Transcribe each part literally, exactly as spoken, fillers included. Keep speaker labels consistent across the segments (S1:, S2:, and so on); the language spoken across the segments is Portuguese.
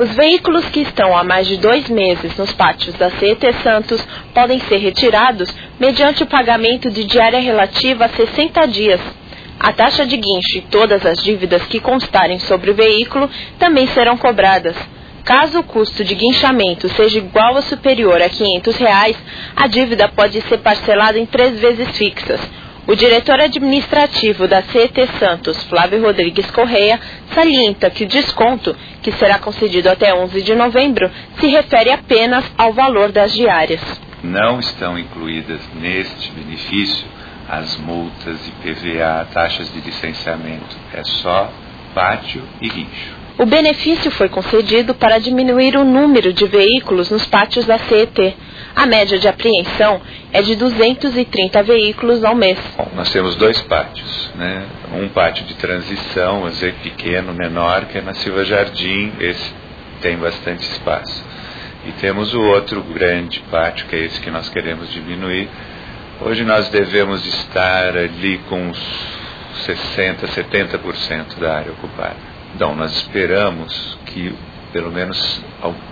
S1: Os veículos que estão há mais de dois meses nos pátios da C E T Santos podem ser retirados mediante o pagamento de diária relativa a sessenta dias. A taxa de guincho e todas as dívidas que constarem sobre o veículo também serão cobradas. Caso o custo de guinchamento seja igual ou superior a quinhentos reais, a dívida pode ser parcelada em três vezes fixas. O diretor administrativo da C E T Santos, Flávio Rodrigues Correia, salienta que o desconto, que será concedido até onze de novembro, se refere apenas ao valor das diárias.
S2: Não estão incluídas neste benefício as multas, I P V A, taxas de licenciamento. É só pátio e guincho.
S1: O benefício foi concedido para diminuir o número de veículos nos pátios da C E T. A média de apreensão é de duzentos e trinta veículos ao mês.
S2: Bom, nós temos dois pátios, né? Um pátio de transição, vamos dizer, pequeno, menor, que é na Silva Jardim, esse tem bastante espaço. E temos o outro grande pátio, que é esse que nós queremos diminuir. Hoje nós devemos estar ali com uns sessenta, setenta por cento da área ocupada. Então, nós esperamos que pelo menos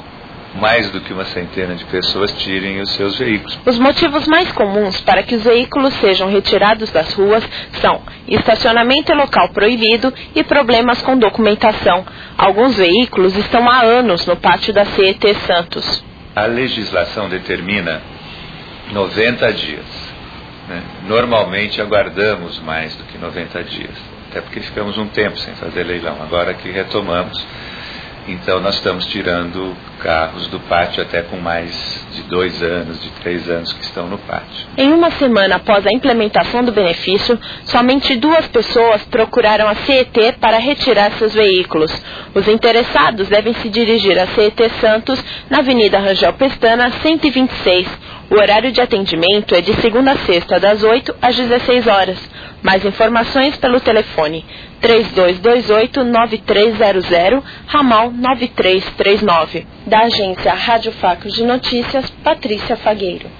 S2: mais do que uma centena de pessoas tirem os seus veículos.
S1: Os motivos mais comuns para que os veículos sejam retirados das ruas são estacionamento em local proibido e problemas com documentação. Alguns veículos estão há anos no pátio da C E T Santos.
S2: A legislação determina noventa dias. Né? Normalmente aguardamos mais do que noventa dias, até porque ficamos um tempo sem fazer leilão. Agora que retomamos, então nós estamos tirando carros do pátio até com mais de dois anos, de três anos que estão no pátio.
S1: Em uma semana após a implementação do benefício, somente duas pessoas procuraram a C E T para retirar seus veículos. Os interessados devem se dirigir à C E T Santos, na Avenida Rangel Pestana, cento e vinte e seis. O horário de atendimento é de segunda a sexta, das oito às dezesseis horas. Mais informações pelo telefone três dois dois oito, nove três zero zero, ramal nove três três nove. Da agência Rádio Facos de Notícias, Patrícia Fagueiro.